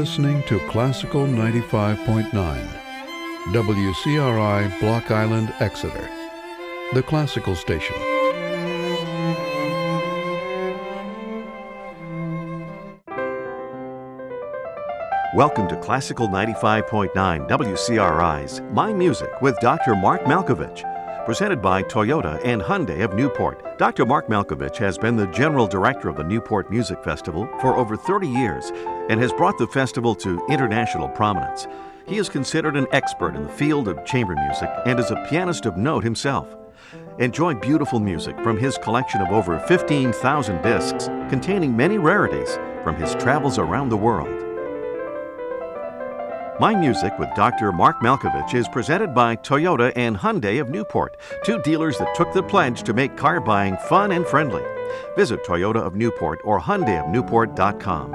listening to Classical 95.9, WCRI Block Island, Exeter, the classical station. Welcome to Classical 95.9 WCRI's My Music with Dr. Mark Malkovich, presented by Toyota and Hyundai of Newport. Dr. Mark Malkovich has been the General Director of the Newport Music Festival for over 30 years and has brought the festival to international prominence. He is considered an expert in the field of chamber music and is a pianist of note himself. Enjoy beautiful music from his collection of over 15,000 discs containing many rarities from his travels around the world. My Music with Dr. Mark Malkovich is presented by Toyota and Hyundai of Newport, two dealers that took the pledge to make car buying fun and friendly. Visit Toyota of Newport or HyundaiofNewport.com.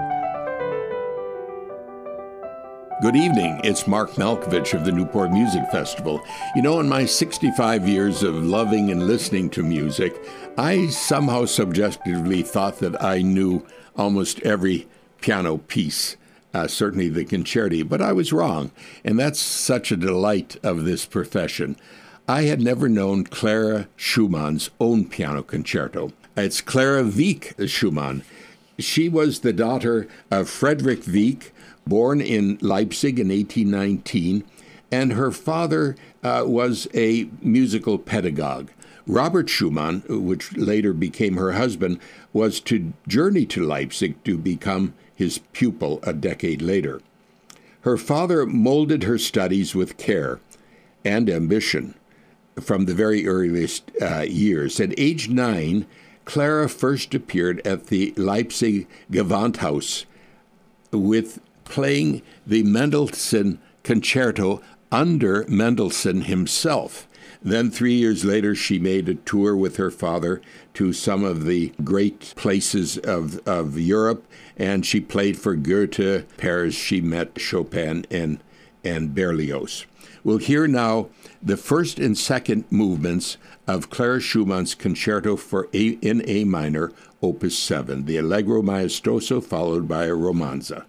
Good evening. It's Mark Malkovich of the Newport Music Festival. You know, in my 65 years of loving and listening to music, I somehow subjectively thought that I knew almost every piano piece. Certainly the concerti, but I was wrong, and that's such a delight of this profession. I had never known Clara Schumann's own piano concerto. It's Clara Wieck Schumann. She was the daughter of Friedrich Wieck, born in Leipzig in 1819, and her father was a musical pedagogue. Robert Schumann, which later became her husband, was to journey to Leipzig to become his pupil a decade later. Her father molded her studies with care and ambition from the very earliest years. At age 9, Clara first appeared at the Leipzig Gewandhaus with playing the Mendelssohn Concerto under Mendelssohn himself. Then 3 years later, she made a tour with her father to some of the great places of Europe, and she played for Goethe. Paris, she met Chopin and Berlioz. We'll hear now the first and second movements of Clara Schumann's Concerto in A minor, Opus 7, the Allegro Maestoso followed by a Romanza.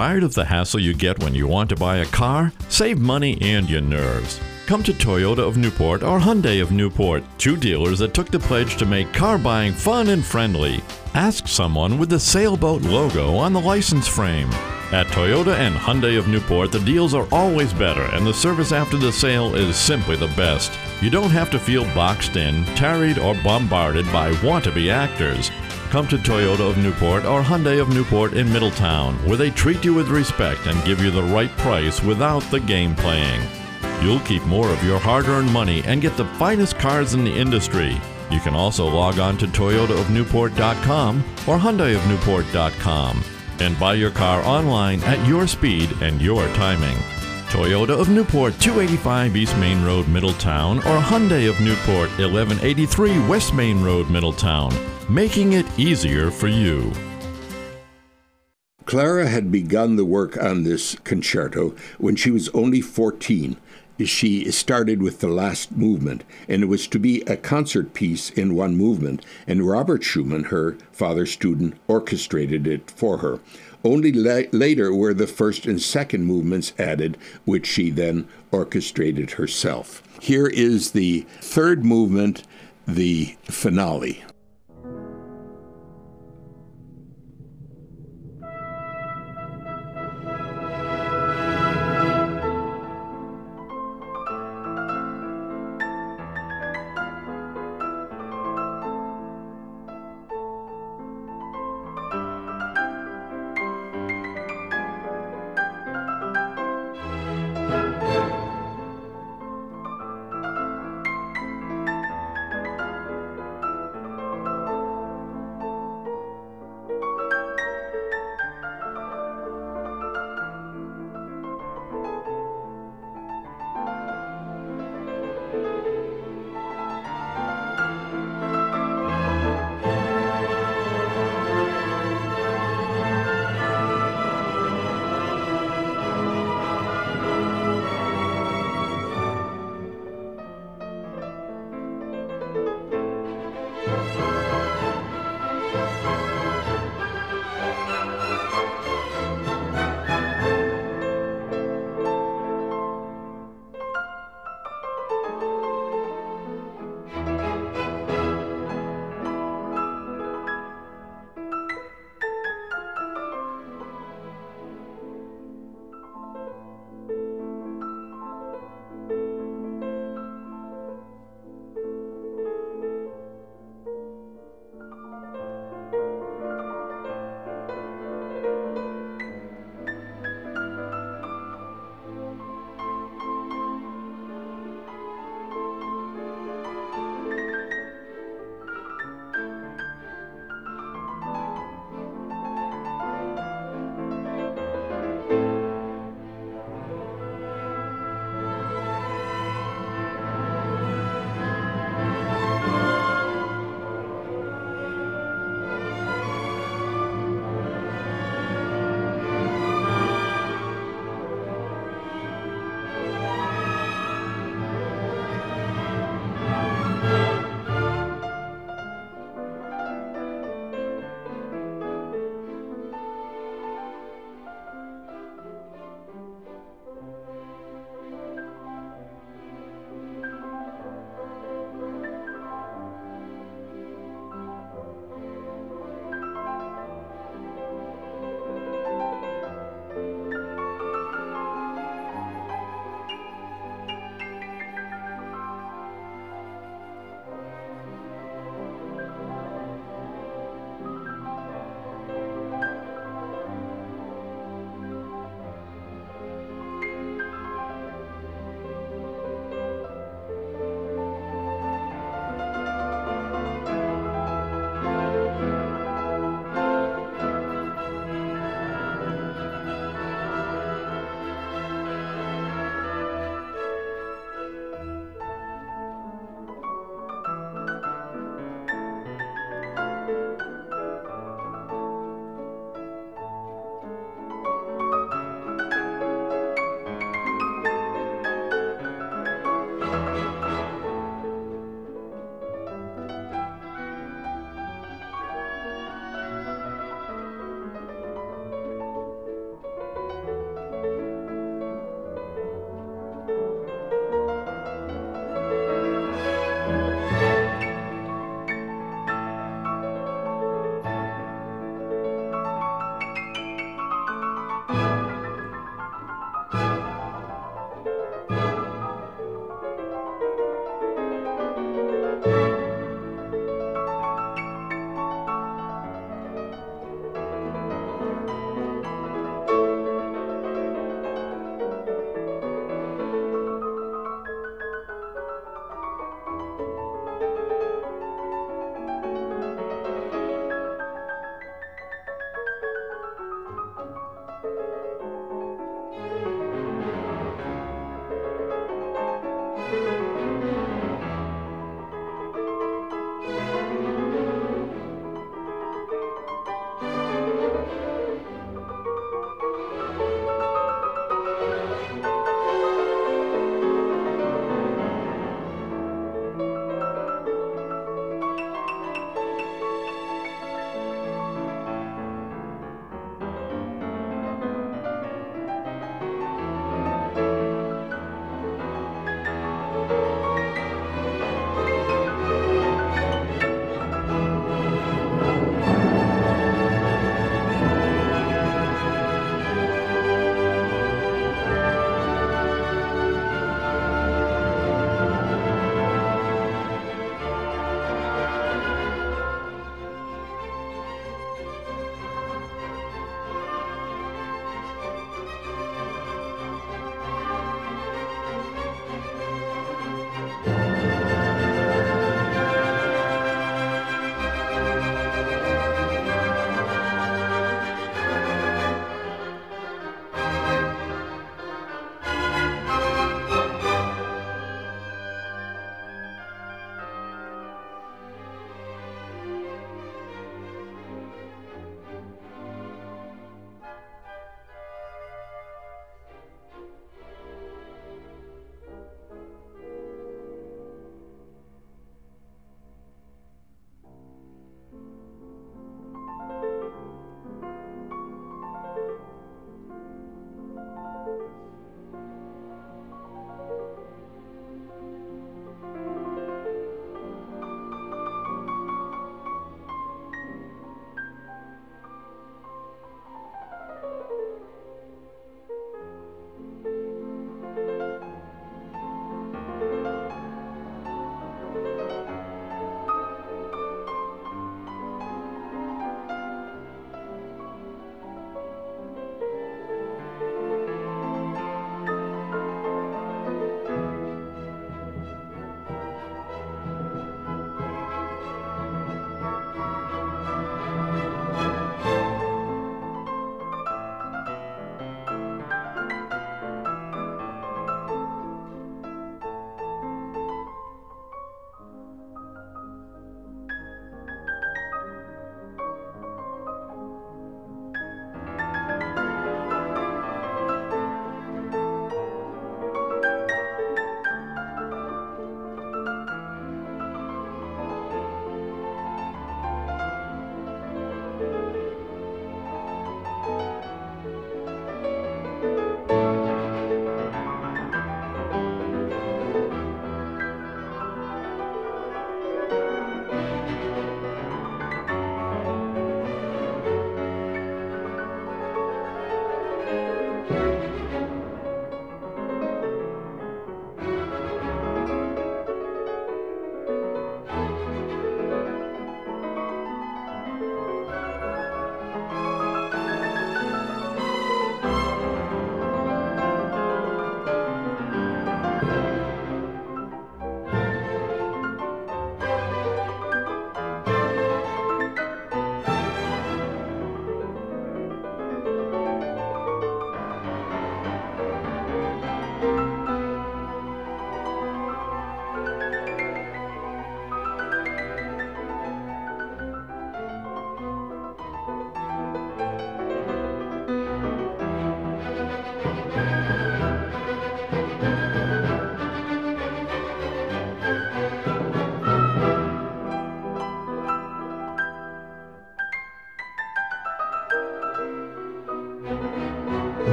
Tired of the hassle you get when you want to buy a car? Save money and your nerves. Come to Toyota of Newport or Hyundai of Newport, two dealers that took the pledge to make car buying fun and friendly. Ask someone with the sailboat logo on the license frame. At Toyota and Hyundai of Newport, the deals are always better and the service after the sale is simply the best. You don't have to feel boxed in, tarried, or bombarded by want-to-be actors. Come to Toyota of Newport or Hyundai of Newport in Middletown, where they treat you with respect and give you the right price without the game playing. You'll keep more of your hard-earned money and get the finest cars in the industry. You can also log on to toyotaofnewport.com or hyundaiofnewport.com and buy your car online at your speed and your timing. Toyota of Newport, 285 East Main Road, Middletown, or Hyundai of Newport, 1183 West Main Road, Middletown, making it easier for you. Clara had begun the work on this concerto when she was only 14. She started with the last movement, and it was to be a concert piece in one movement, and Robert Schumann, her father's student, orchestrated it for her. Only later were the first and second movements added, which she then orchestrated herself. Here is the third movement, the finale.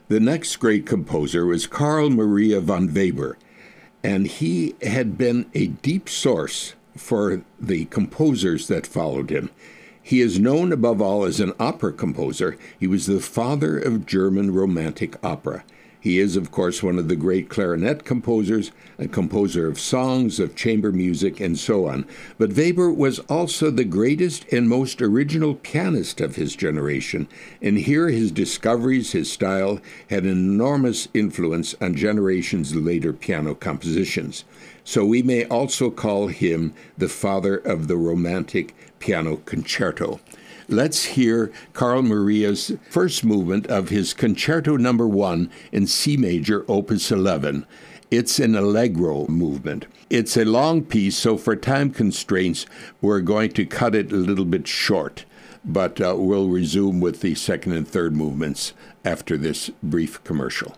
The next great composer was Carl Maria von Weber, and he had been a deep source for the composers that followed him. He is known above all as an opera composer. He was the father of German Romantic opera. He is, of course, one of the great clarinet composers, a composer of songs, of chamber music, and so on. But Weber was also the greatest and most original pianist of his generation, and here his discoveries, his style, had an enormous influence on generations' later piano compositions. So we may also call him the father of the Romantic piano concerto. Let's hear Carl Maria's first movement of his Concerto No. 1 in C major, Opus 11. It's an allegro movement. It's a long piece, so for time constraints, we're going to cut it a little bit short, but we'll resume with the second and third movements after this brief commercial.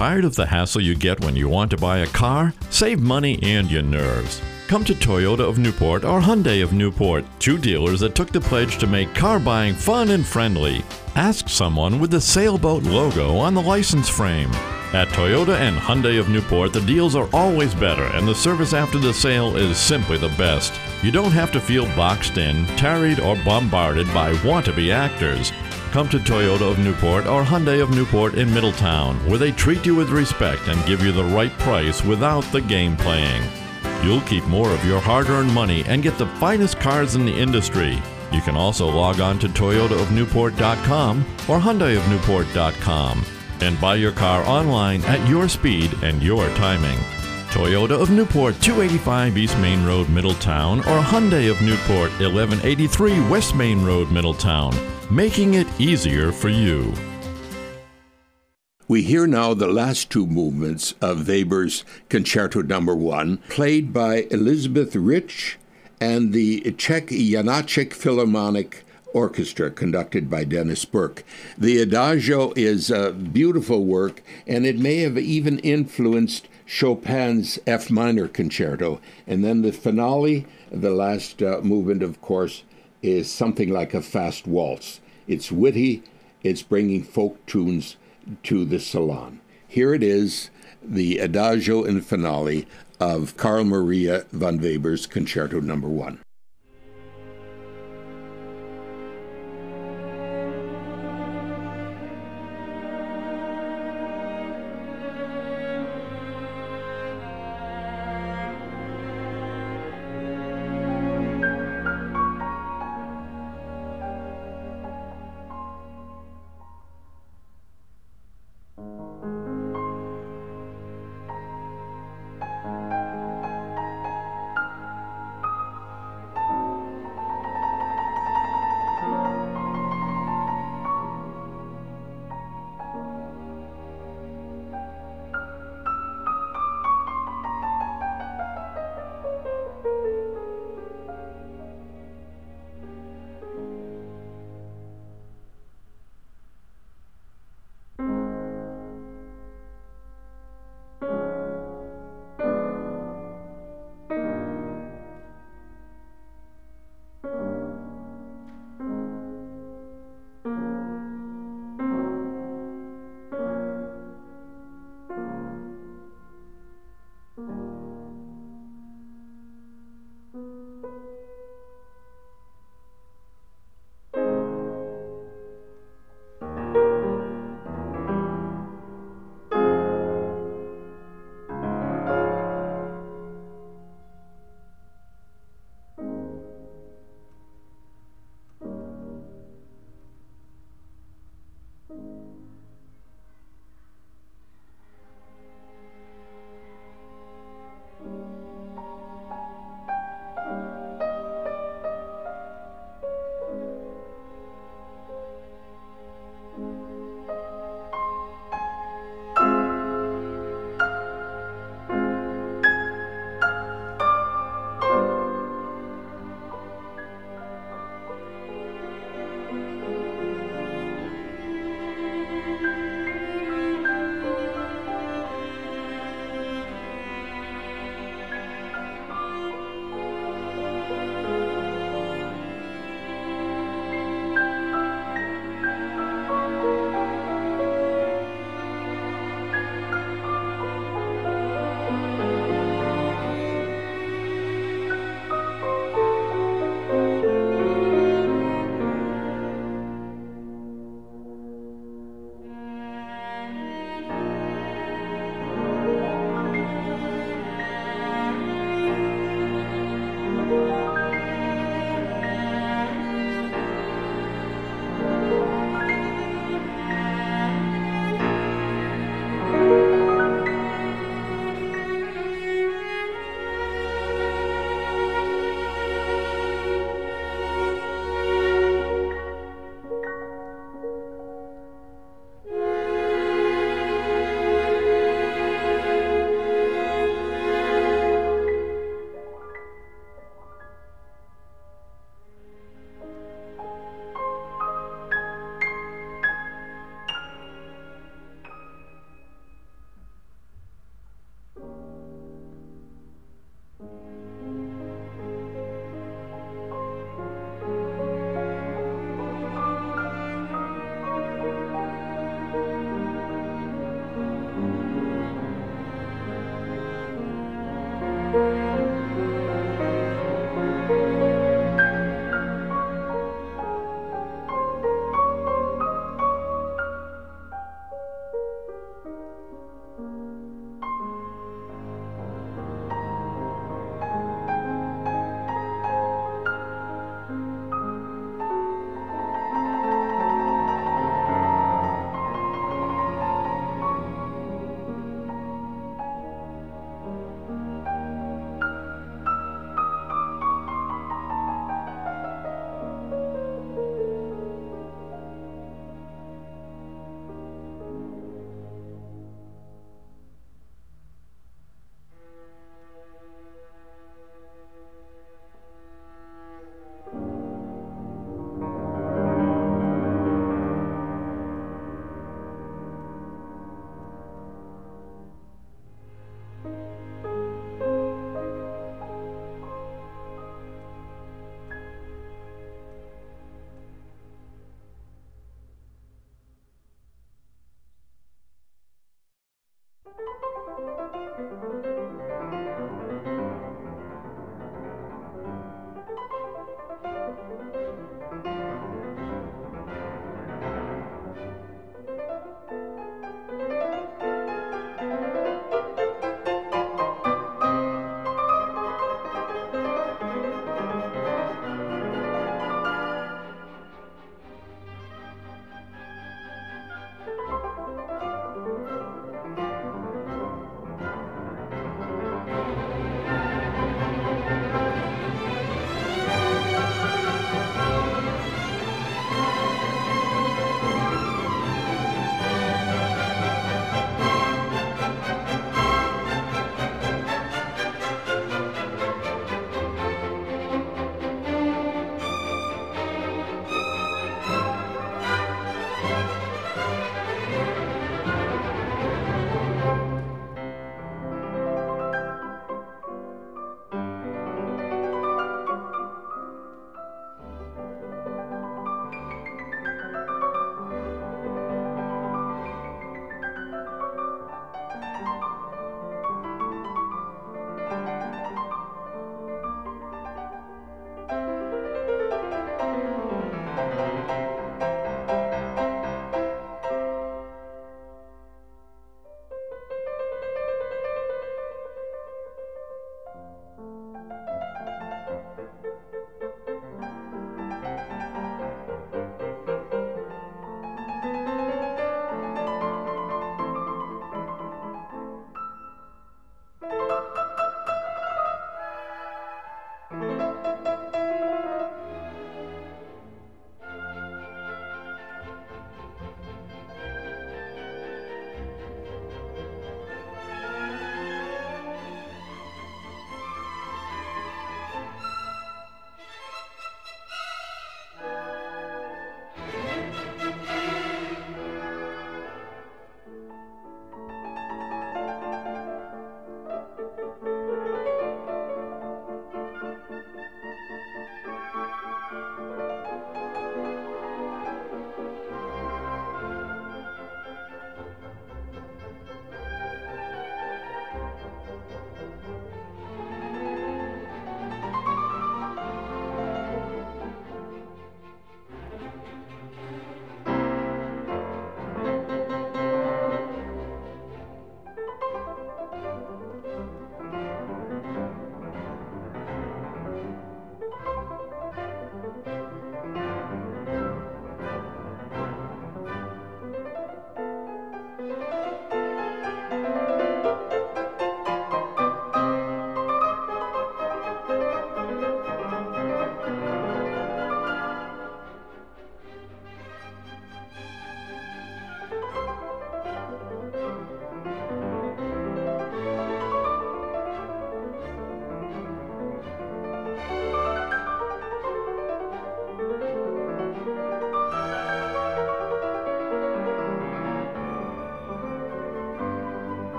Tired of the hassle you get when you want to buy a car? Save money and your nerves. Come to Toyota of Newport or Hyundai of Newport, two dealers that took the pledge to make car buying fun and friendly. Ask someone with the sailboat logo on the license frame. At Toyota and Hyundai of Newport, the deals are always better and the service after the sale is simply the best. You don't have to feel boxed in, tarried, or bombarded by want-to-be actors. Come to Toyota of Newport or Hyundai of Newport in Middletown, where they treat you with respect and give you the right price without the game playing. You'll keep more of your hard-earned money and get the finest cars in the industry. You can also log on to toyotaofnewport.com or hyundaiofnewport.com and buy your car online at your speed and your timing. Toyota of Newport, 285 East Main Road, Middletown, or Hyundai of Newport, 1183 West Main Road, Middletown, making it easier for you. We hear now the last two movements of Weber's Concerto No. 1, played by Elizabeth Rich and the Czech Janáček Philharmonic Orchestra, conducted by Dennis Burke. The Adagio is a beautiful work, and it may have even influenced Chopin's F minor concerto. And then the finale, the last movement, of course, is something like a fast waltz. It's witty, it's bringing folk tunes to the salon. Here it is, the Adagio and finale of Carl Maria von Weber's Concerto No. 1.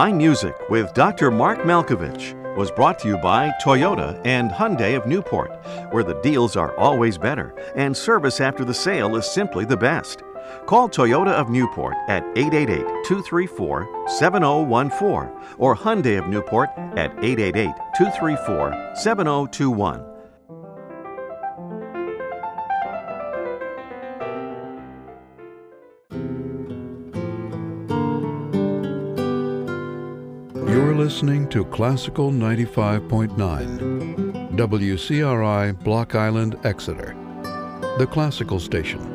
My Music with Dr. Mark Malkovich was brought to you by Toyota and Hyundai of Newport, where the deals are always better and service after the sale is simply the best. Call Toyota of Newport at 888-234-7014 or Hyundai of Newport at 888-234-7021. You're listening to Classical 95.9, WCRI Block Island, Exeter, the classical station.